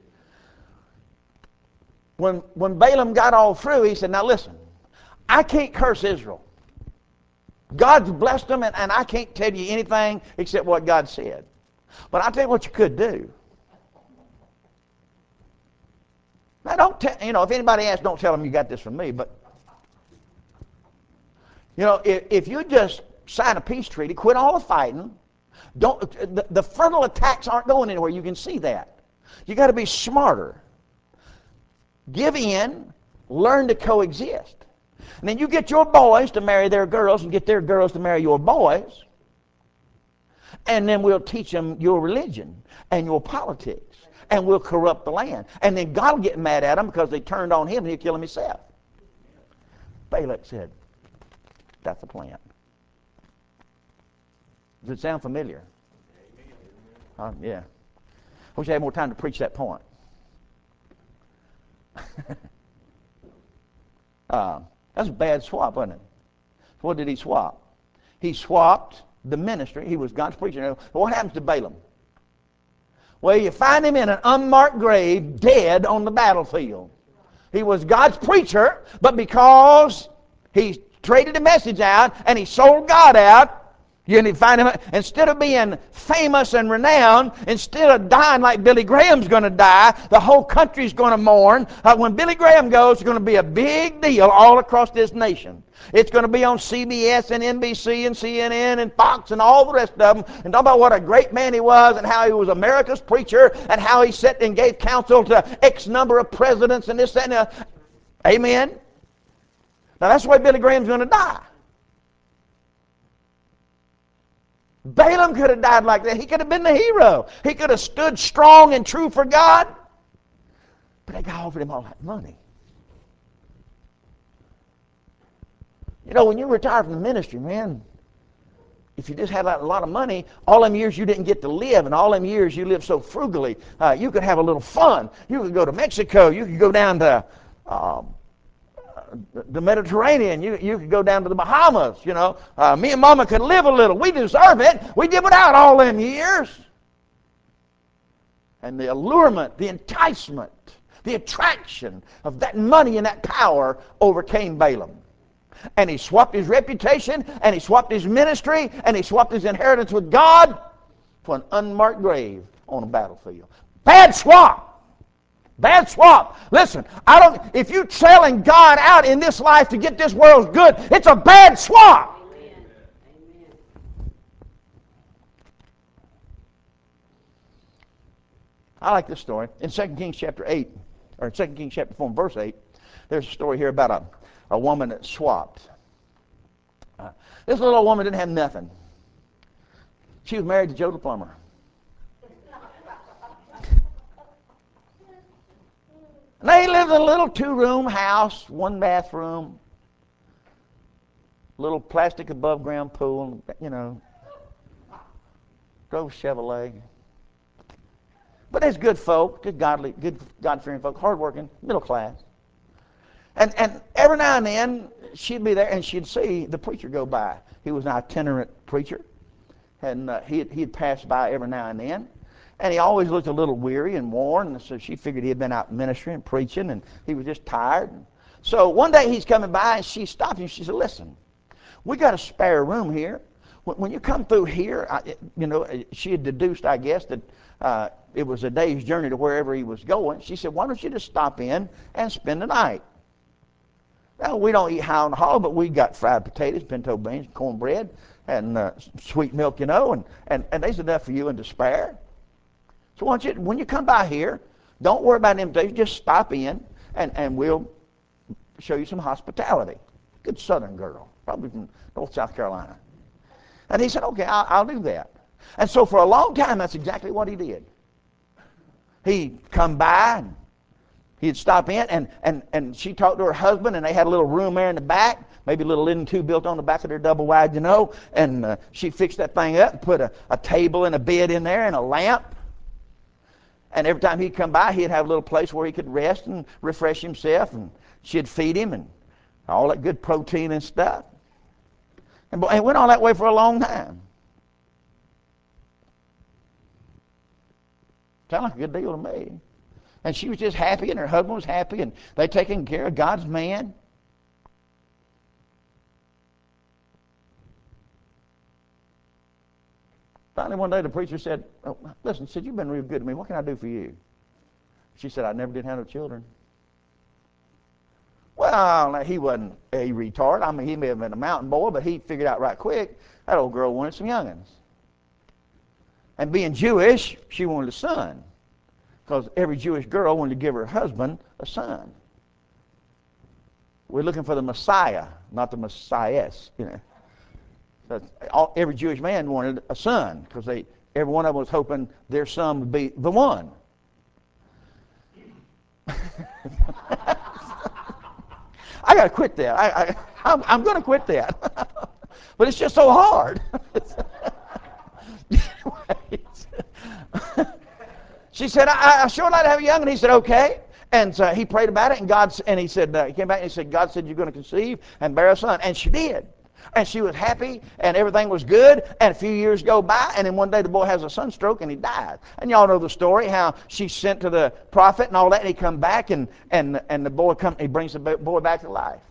When, when Balaam got all through, he said, now listen, I can't curse Israel. God's blessed them, and, and I can't tell you anything except what God said. But I'll tell you what you could do. Now, don't tell, you know, if anybody asks, don't tell them you got this from me. But, you know, if, if you just sign a peace treaty, quit all the fighting, don't, the, the frontal attacks aren't going anywhere. You can see that. You got to be smarter. Give in, learn to coexist. And then you get your boys to marry their girls and get their girls to marry your boys. And then we'll teach them your religion and your politics and we'll corrupt the land. And then God will get mad at them because they turned on him and he'll kill them himself. Balak said, that's a plan. Does it sound familiar? Uh, yeah. I wish I had more time to preach that point. uh, that's a bad swap, wasn't it? What did he swap? He swapped the ministry. He was God's preacher. What happens to Balaam? Well, you find him in an unmarked grave, dead on the battlefield. He was God's preacher, but because he traded the message out and he sold God out, you need to find him, instead of being famous and renowned, instead of dying like Billy Graham's going to die, the whole country's going to mourn. Uh, when Billy Graham goes, it's going to be a big deal all across this nation. It's going to be on C B S and N B C and C N N and Fox and all the rest of them, and talk about what a great man he was and how he was America's preacher and how he sat and gave counsel to X number of presidents and this, that, and that. Amen? Now that's the way Billy Graham's going to die. Balaam could have died like that. He could have been the hero. He could have stood strong and true for God. But that guy offered him all that money. You know, when you retire from the ministry, man, if you just had a lot of money, all them years you didn't get to live, and all them years you lived so frugally, uh, you could have a little fun. You could go to Mexico. You could go down to um, the Mediterranean. You, you could go down to the Bahamas, you know. Uh, me and Mama could live a little. We deserve it. We did without all them years. And the allurement, the enticement, the attraction of that money and that power overcame Balaam. And he swapped his reputation, and he swapped his ministry, and he swapped his inheritance with God for an unmarked grave on a battlefield. Bad swap. Bad swap. Listen, I don't. If you're selling God out in this life to get this world's good, it's a bad swap. Amen. Amen. I like this story. In Second Kings chapter eight, or in Second Kings chapter four, verse eight, there's a story here about a, a woman that swapped. Uh, this little old woman didn't have nothing. She was married to Joe the plumber. And they lived in a little two-room house, one bathroom, little plastic above-ground pool, you know, drove Chevrolet. But there's good folk, good godly, good God-fearing folk, hard-working, middle class. And and every now and then she'd be there and she'd see the preacher go by. He was an itinerant preacher, and uh, he'd he'd pass by every now and then. And he always looked a little weary and worn, and so she figured he had been out ministering and preaching, and he was just tired. So one day he's coming by, and she stopped him. She said, listen, we got a spare room here. When you come through here, I, you know, she had deduced, I guess, that uh, it was a day's journey to wherever he was going. She said, why don't you just stop in and spend the night? Now, we don't eat high on the hog, but we got fried potatoes, pinto beans, cornbread, and uh, sweet milk, you know, and, and, and there's enough for you and to spare. So why don't you, when you come by here, don't worry about invitations. Just stop in, and, and we'll show you some hospitality. Good Southern girl, probably from North South Carolina. And he said, okay, I'll, I'll do that. And so for a long time, that's exactly what he did. He'd come by, and he'd stop in, and, and, and she talked to her husband, and they had a little room there in the back, maybe a little lean-to built on the back of their double wide, you know, and uh, she fixed that thing up and put a, a table and a bed in there and a lamp. And every time he'd come by, he'd have a little place where he could rest and refresh himself, and she'd feed him and all that good protein and stuff. And it went on that way for a long time. Sounded like a good deal to me. And she was just happy, and her husband was happy, and they taking care of God's man. Finally, one day the preacher said, oh, listen, said, you've been real good to me. What can I do for you? She said, I never did have no children. Well, he wasn't a retard. I mean, he may have been a mountain boy, but he figured out right quick that old girl wanted some young'uns. And being Jewish, she wanted a son, because every Jewish girl wanted to give her husband a son. We're looking for the Messiah, not the Messiahs, you know. So all, every Jewish man wanted a son, because they every one of them was hoping their son would be the one. I got to quit that. I, I, I'm, I'm going to quit that. But it's just so hard. She said, I, I sure like to have you young. And he said, okay. And so he prayed about it, and God, and he said, uh, he came back and he said, God said you're going to conceive and bear a son. And she did. And she was happy, and everything was good. And a few years go by, and then one day the boy has a sunstroke, and he dies. And y'all know the story, how she sent to the prophet and all that, and he come back, and, and, and the boy come, he brings the boy back to life.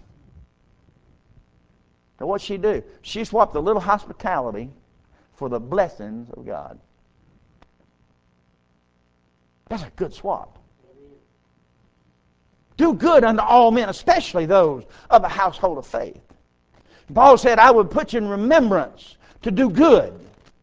Now what'd she do? She swapped the little hospitality for the blessings of God. That's a good swap. Do good unto all men, especially those of the household of faith. Paul said, I would put you in remembrance to do good.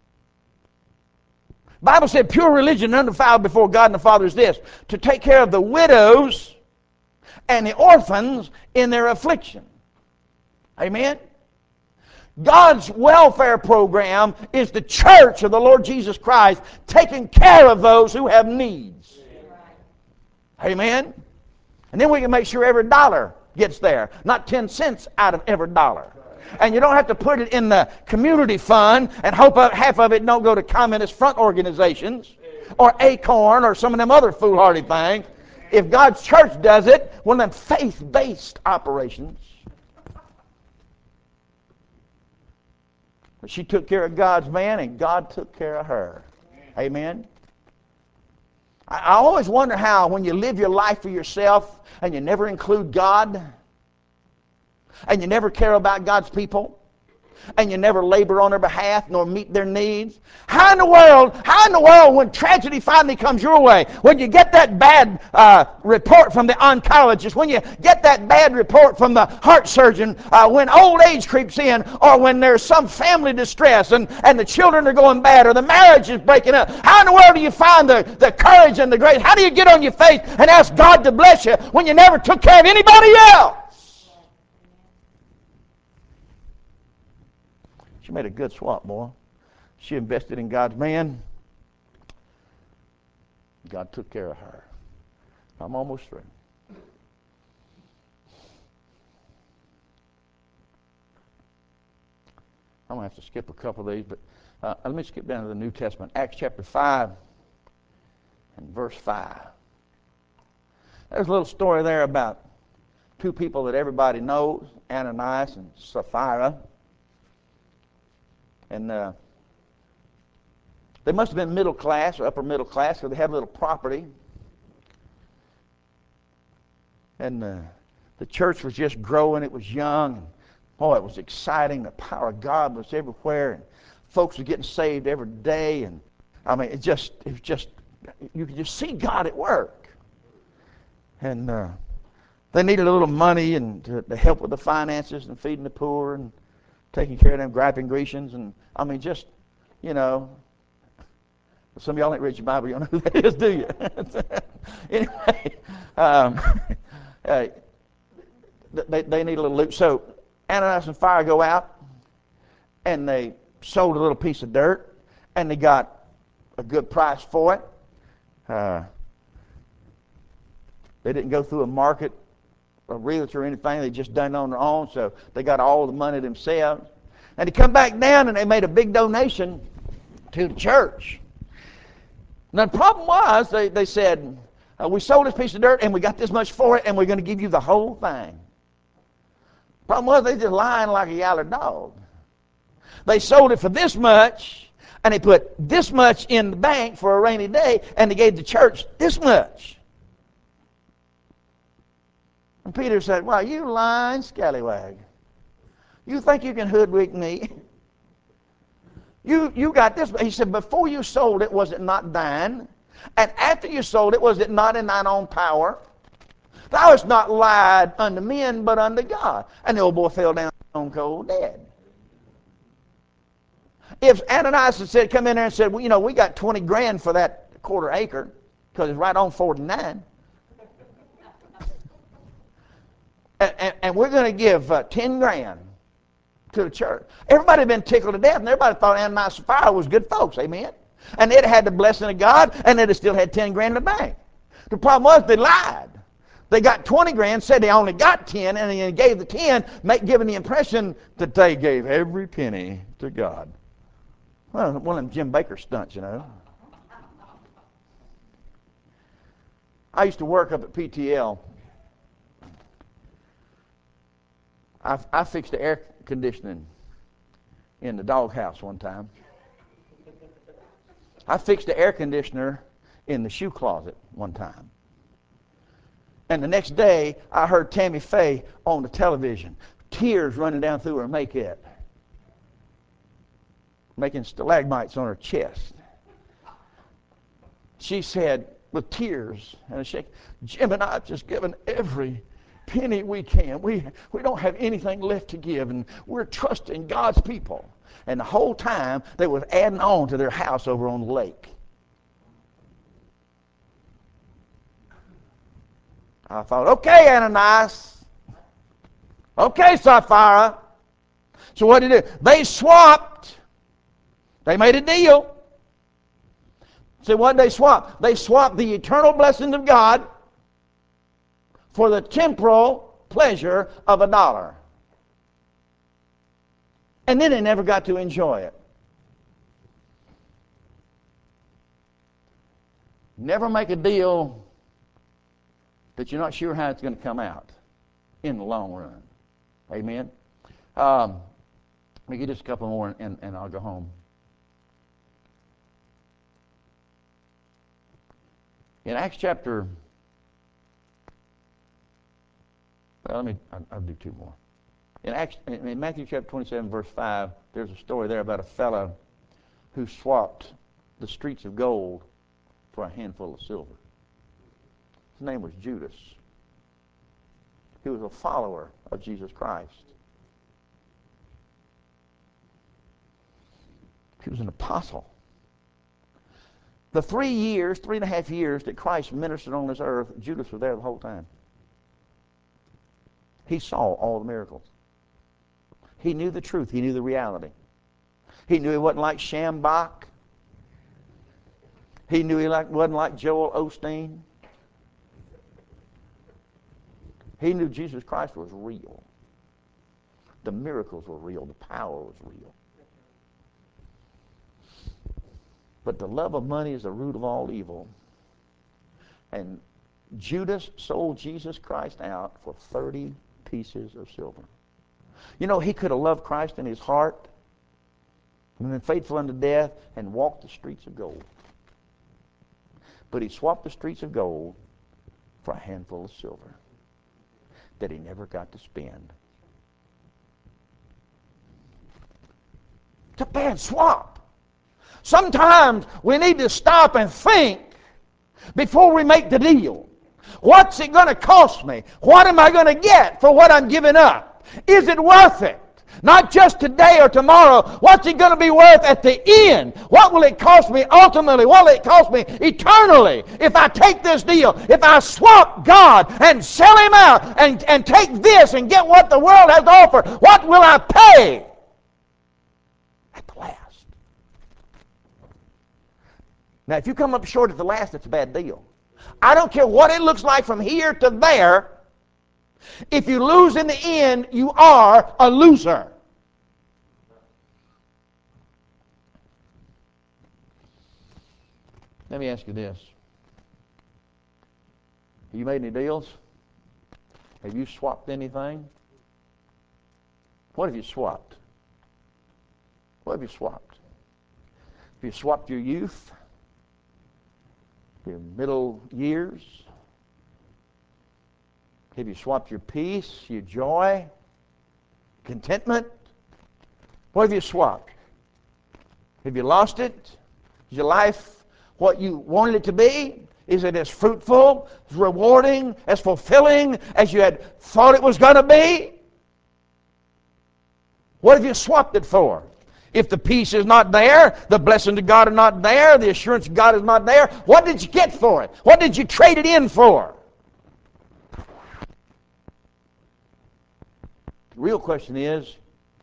The Bible said, pure religion undefiled before God and the Father is this, to take care of the widows and the orphans in their affliction. Amen? God's welfare program is the church of the Lord Jesus Christ taking care of those who have needs. Amen? And then we can make sure every dollar gets there, not ten cents out of every dollar. And you don't have to put it in the community fund and hope half of it don't go to communist front organizations or Acorn or some of them other foolhardy things. If God's church does it, one of them faith-based operations. She took care of God's man, and God took care of her. Amen? I, I always wonder how, when you live your life for yourself and you never include God, and you never care about God's people, and you never labor on their behalf nor meet their needs, how in the world, how in the world when tragedy finally comes your way, when you get that bad uh, report from the oncologist, when you get that bad report from the heart surgeon, uh, when old age creeps in, or when there's some family distress and, and the children are going bad, or the marriage is breaking up, how in the world do you find the, the courage and the grace? How do you get on your face and ask God to bless you when you never took care of anybody else? She made a good swap, boy. She invested in God's man. God took care of her. I'm almost through. I'm going to have to skip a couple of these, but uh, let me skip down to the New Testament. Acts chapter five and verse five. There's a little story there about two people that everybody knows, Ananias and Sapphira. And uh, they must have been middle class or upper middle class, because they had a little property. And uh, the church was just growing. It was young. And, oh, it was exciting. The power of God was everywhere. And folks were getting saved every day. And I mean, it just, it was just, you could just see God at work. And uh, they needed a little money and to, to help with the finances and feeding the poor and taking care of them griping Grecians, and I mean, just, you know, some of y'all ain't read your Bible, you don't know who that is, do you? Anyway, um, uh, they, they need a little loot. So Ananias and Sapphira go out, and they sold a little piece of dirt, and they got a good price for it. Uh, they didn't go through a market, a realtor or anything. They just done it on their own, so they got all the money themselves. And they come back down, and they made a big donation to the church. Now the problem was, they, they said, uh, we sold this piece of dirt, and we got this much for it, and we're going to give you the whole thing. Problem was, they just lying like a yaller dog. They sold it for this much, and they put this much in the bank for a rainy day, and they gave the church this much. And Peter said, well, you lying scallywag. You think you can hoodwink me? You, you got this. He said, before you sold it, was it not thine? And after you sold it, was it not in thine own power? Thou hast not lied unto men, but unto God. And the old boy fell down stone cold dead. If Ananias had said, come in there and said, well, you know, we got twenty grand for that quarter acre, because it's right on forty-nine. And, and, and we're going to give uh, ten grand to the church. Everybody had been tickled to death, and everybody thought Ananias and Sapphira was good folks, amen? And they'd had the blessing of God, and they'd have still had ten grand in the bank. The problem was they lied. They got twenty grand, said they only got ten, and they gave the ten, make, giving the impression that they gave every penny to God. Well, one of them Jim Bakker stunts, you know. I used to work up at P T L. I, I fixed the air conditioning in the doghouse one time. I fixed the air conditioner in the shoe closet one time. And the next day, I heard Tammy Faye on the television, tears running down through her makeup, making stalagmites on her chest. She said, with tears and a shake, Jim and I have just given every penny we can. We, we don't have anything left to give, and we're trusting God's people. And the whole time, they were adding on to their house over on the lake. I thought, okay, Ananias. Okay, Sapphira. So what did they do? They swapped. They made a deal. So what did they swap? They swapped the eternal blessings of God for the temporal pleasure of a dollar. And then they never got to enjoy it. Never make a deal that you're not sure how it's going to come out in the long run. Amen? Um, let me get just a couple more and, and I'll go home. In Acts chapter, well, let me, I'll, I'll do two more. In, Acts, in Matthew chapter twenty-seven, verse five, there's a story there about a fellow who swapped the streets of gold for a handful of silver. His name was Judas. He was a follower of Jesus Christ. He was an apostle. The three years, three and a half years that Christ ministered on this earth, Judas was there the whole time. He saw all the miracles. He knew the truth. He knew the reality. He knew he wasn't like Shambach. He knew he like, wasn't like Joel Osteen. He knew Jesus Christ was real. The miracles were real. The power was real. But the love of money is the root of all evil. And Judas sold Jesus Christ out for thirty pieces of silver. You know, he could have loved Christ in his heart and been faithful unto death and walked the streets of gold. But he swapped the streets of gold for a handful of silver that he never got to spend. It's a bad swap. Sometimes we need to stop and think before we make the deal. What's it going to cost me? What am I going to get for what I'm giving up? Is it worth it? Not just today or tomorrow. What's it going to be worth at the end? What will it cost me ultimately? What will it cost me eternally if I take this deal? If I swap God and sell Him out and, and take this and get what the world has to offer, what will I pay at the last? Now, if you come up short at the last, it's a bad deal. I don't care what it looks like from here to there. If you lose in the end, you are a loser. Let me ask you this. Have you made any deals? Have you swapped anything? What have you swapped? What have you swapped? Have you swapped your youth? Your middle years? Have you swapped your peace, your joy, contentment? What have you swapped? Have you lost it? Is your life what you wanted it to be? Is it as fruitful, as rewarding, as fulfilling as you had thought it was going to be? What have you swapped it for? If the peace is not there, the blessings of God are not there, the assurance of God is not there, what did you get for it? What did you trade it in for? The real question is,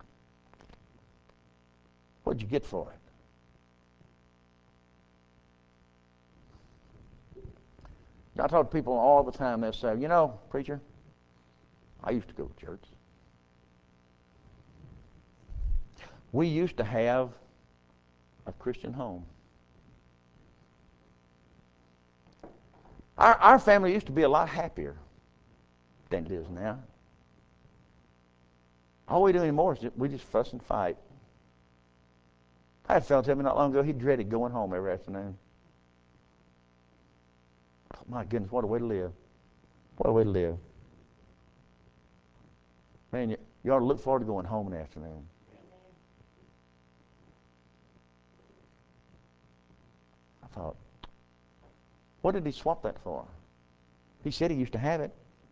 what did you get for it? I talk to people all the time. They'll say, you know, preacher, I used to go to church. We used to have a Christian home. Our, our family used to be a lot happier than it is now. All we do anymore is just, we just fuss and fight. I had a fellow tell me not long ago he dreaded going home every afternoon. Oh, my goodness, what a way to live. What a way to live. Man, you, you ought to look forward to going home in the afternoon. I thought, what did he swap that for? He said he used to have it.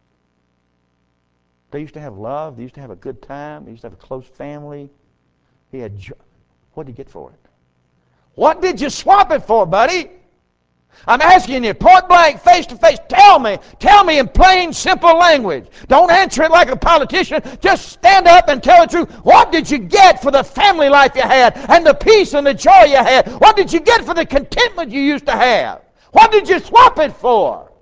They used to have love. They used to have a good time. They used to have a close family. He had jo- what did he get for it? What did you swap it for, buddy? I'm asking you point blank, face to face. Tell me. Tell me in plain, simple language. Don't answer it like a politician. Just stand up and tell the truth. What did you get for the family life you had and the peace and the joy you had? What did you get for the contentment you used to have? What did you swap it for?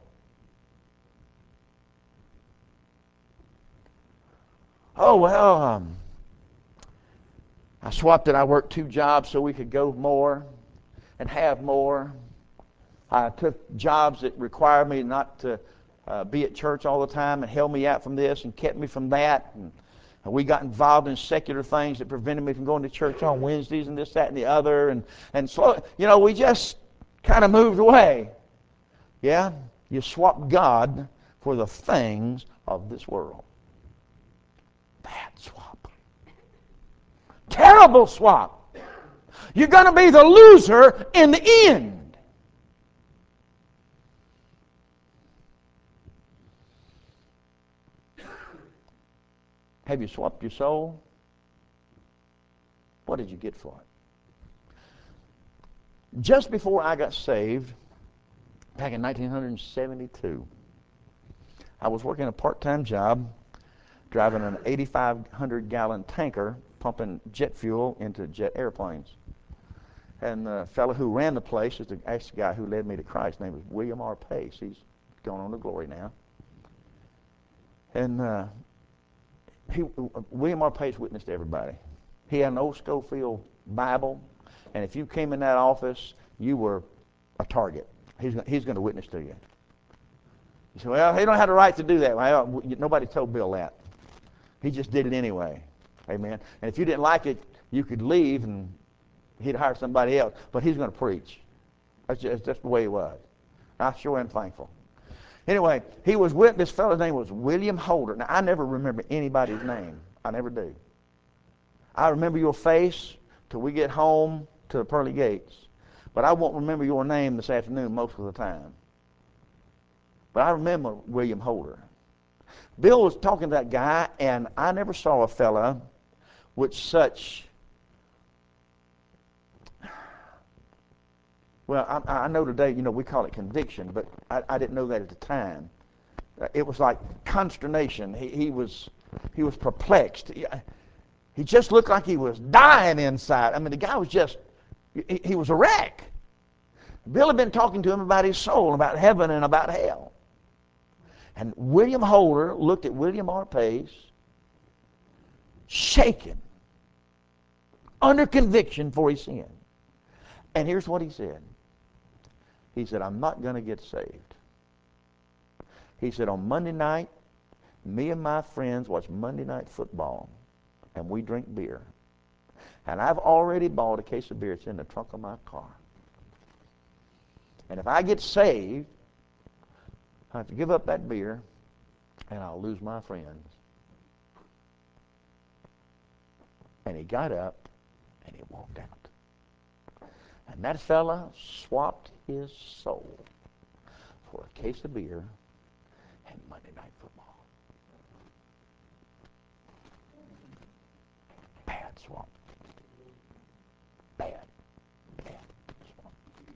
Oh, well, um, I swapped it. I worked two jobs so we could go more and have more. I took jobs that required me not to uh, be at church all the time and held me out from this and kept me from that. And we got involved in secular things that prevented me from going to church on Wednesdays and this, that, and the other. And, and slow, you know, we just kind of moved away. Yeah, you swap God for the things of this world. Bad swap. Terrible swap. You're going to be the loser in the end. Have you swapped your soul? What did you get for it? Just before I got saved, back in nineteen seventy-two, I was working a part-time job driving an eighty-five hundred gallon tanker pumping jet fuel into jet airplanes. And the fellow who ran the place is the actual guy who led me to Christ. His name was William R. Pace. He's gone on to glory now. And uh, he, William R. Pace witnessed to everybody. He had an old Schofield Bible, and if you came in that office, you were a target. He's, he's going to witness to you. You say, well, he don't have the right to do that. Well, nobody told Bill that. He just did it anyway. Amen. And if you didn't like it, you could leave and he'd hire somebody else. But he's going to preach. That's just that's the way he was. I sure am thankful. Anyway, he was with, this fellow's name was William Holder. Now, I never remember anybody's name. I never do. I remember your face till we get home to the pearly gates. But I won't remember your name this afternoon most of the time. But I remember William Holder. Bill was talking to that guy, and I never saw a fella with such, well, I, I know today, you know, we call it conviction, but I, I didn't know that at the time. It was like consternation. He, he was he was perplexed. He, he just looked like he was dying inside. I mean, the guy was just, he, he was a wreck. Bill had been talking to him about his soul, about heaven and about hell. And William Holder looked at William R. Pace, shaken, under conviction for his sin. And here's what he said. He said, I'm not going to get saved. He said, on Monday night, me and my friends watch Monday Night Football, and we drink beer. And I've already bought a case of beer. It's in the trunk of my car. And if I get saved, I have to give up that beer, and I'll lose my friends. And he got up, and he walked out. And that fella swapped his soul for a case of beer and Monday Night Football. Bad swap. Bad, bad swap.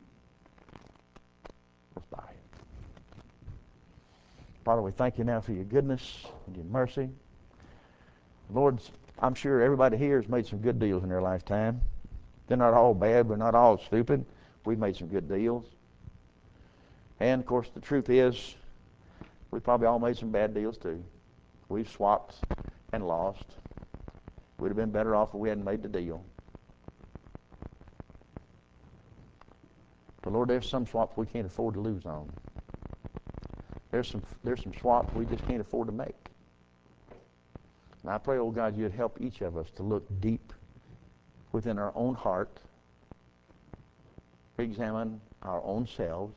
Let's bow here. Father, we thank you now for your goodness and your mercy. Lord, I'm sure everybody here has made some good deals in their lifetime. They're not all bad. We're not all stupid. We've made some good deals. And, of course, the truth is, we probably all made some bad deals, too. We've swapped and lost. We'd have been better off if we hadn't made the deal. But, Lord, there's some swaps we can't afford to lose on. There's some, there's some swaps we just can't afford to make. And I pray, oh God, you'd help each of us to look deep within our own heart, examine our own selves,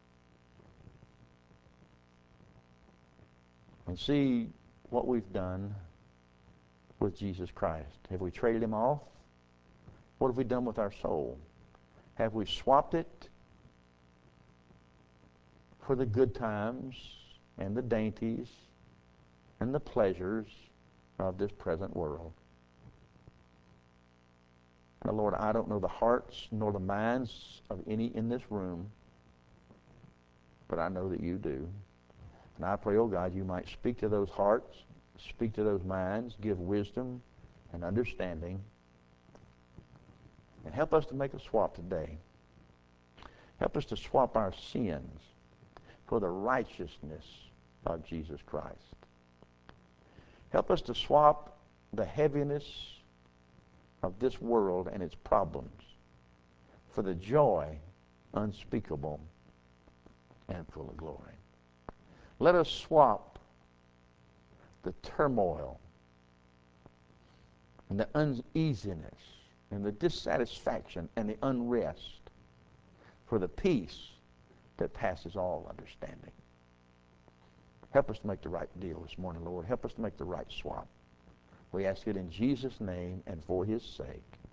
and see what we've done with Jesus Christ. Have we traded him off? What have we done with our soul? Have we swapped it for the good times and the dainties and the pleasures of this present world? Now, Lord, I don't know the hearts nor the minds of any in this room, but I know that you do. And I pray, oh God, you might speak to those hearts, speak to those minds, give wisdom and understanding, and help us to make a swap today. Help us to swap our sins for the righteousness of Jesus Christ. Help us to swap the heaviness of this world and its problems for the joy unspeakable and full of glory. Let us swap the turmoil and the uneasiness and the dissatisfaction and the unrest for the peace that passes all understanding. Help us to make the right deal this morning, Lord. Help us to make the right swap. We ask it in Jesus' name and for his sake.